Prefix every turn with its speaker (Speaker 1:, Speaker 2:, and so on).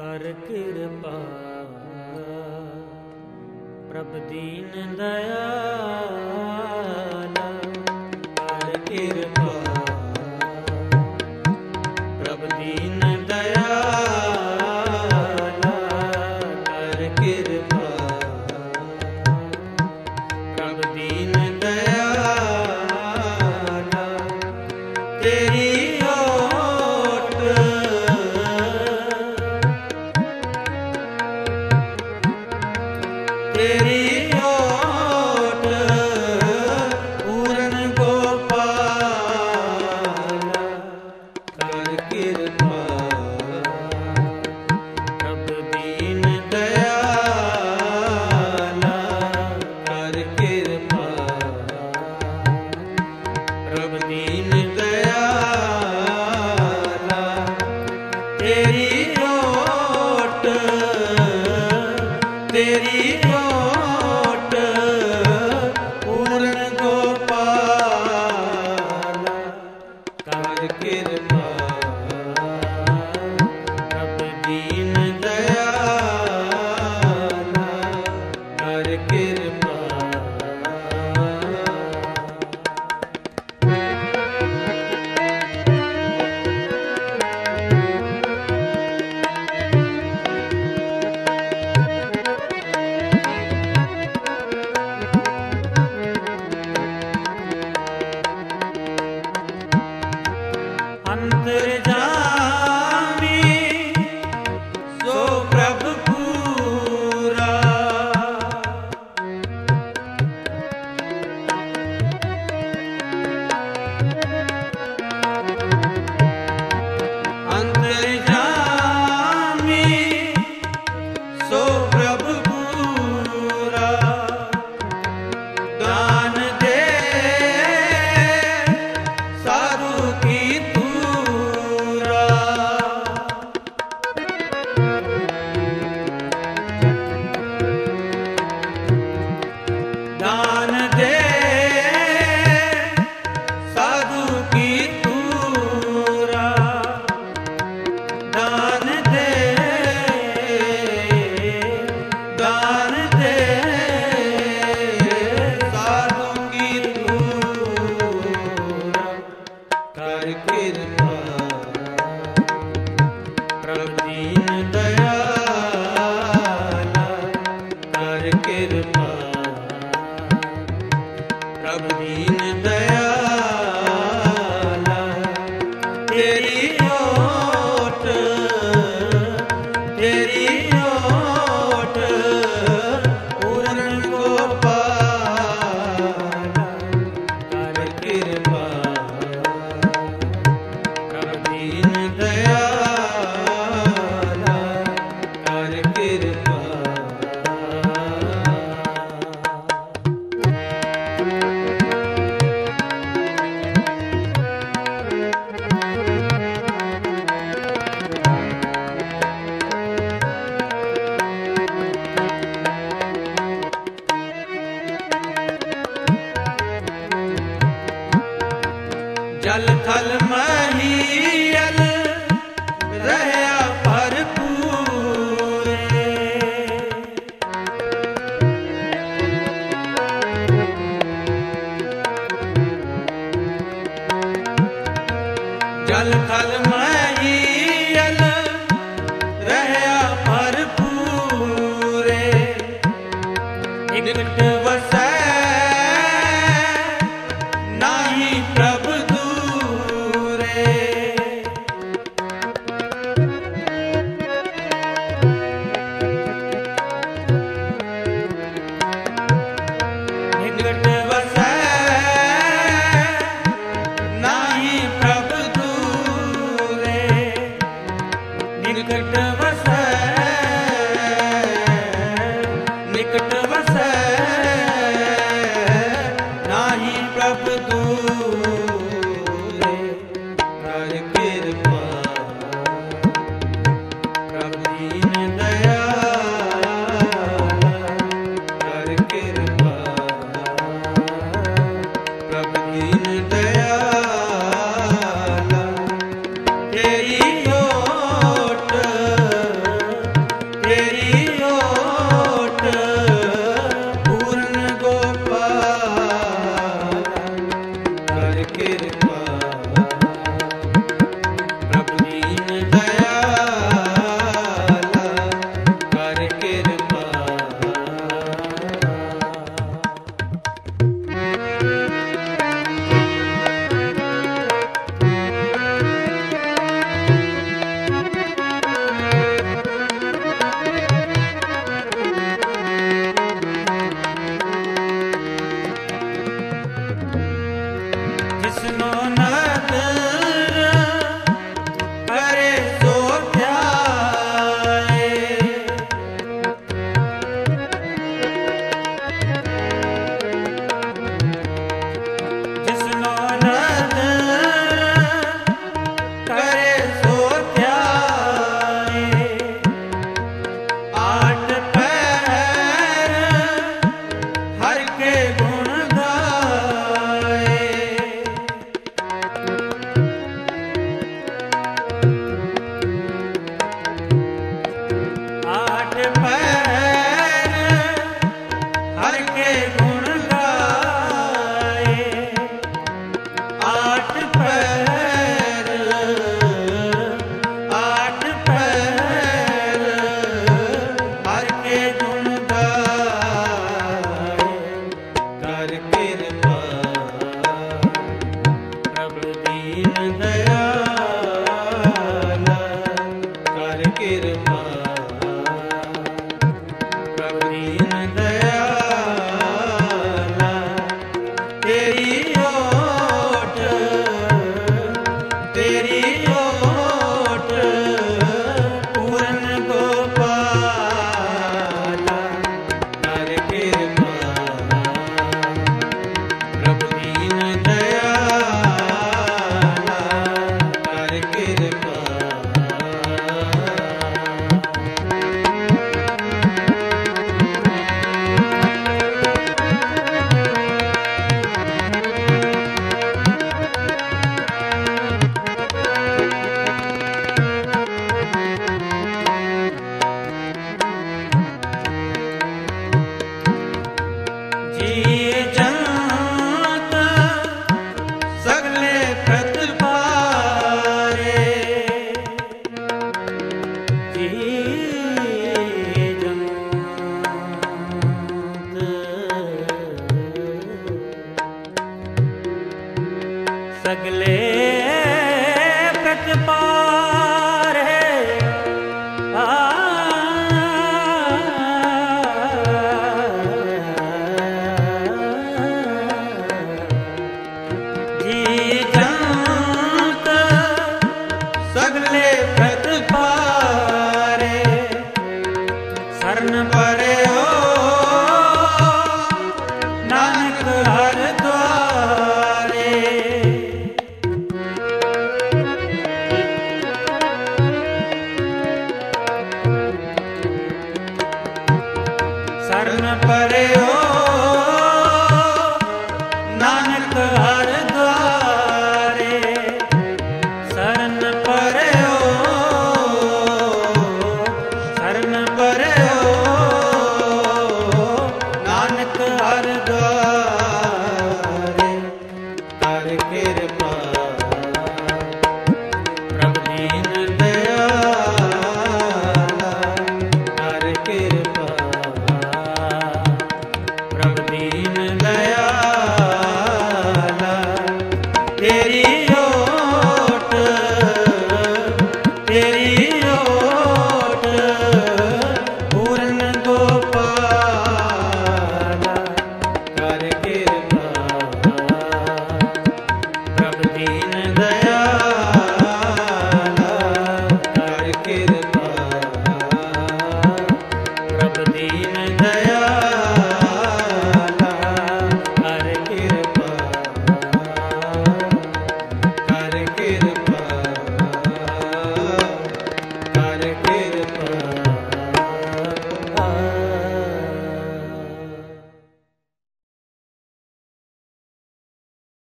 Speaker 1: कर कृपा प्रभ दीन दयाला कर कृपा प्रभ दीन दयाला कर कृपा प्रभ दीन दयाला तेरी तेरी ओट पूरन गोपाला कर कृपा प्रभ दीन दयाला कर कृपा प्रभ दीन दयाला तेरी ओट तेरी अंतर्यामी सो प्रभु पूरा अंतर्यामी सो प्रभु पूरा दान दे साधु की दान दे साधु की तूरा दान दे साधु की तूरा कर कृपा प्रभ दीन दयाला कर कृपा प्रभ दीन दयाला तेरी ओट पूरन गोपाला कर कृपा प्रभ दीन दयाला कर कृपा जल थल महियल रहया भरपूर जल थल महियल रहया भरपूर निकट वसै नाही प्रभ निकट वसै नाही प्रभ दूरे निकट वसै नाही प्रभ दूरे कर कृपा प्रभ दीन दयाला कर कृपा प्रभ दीन दयाला तेरी ओट सगले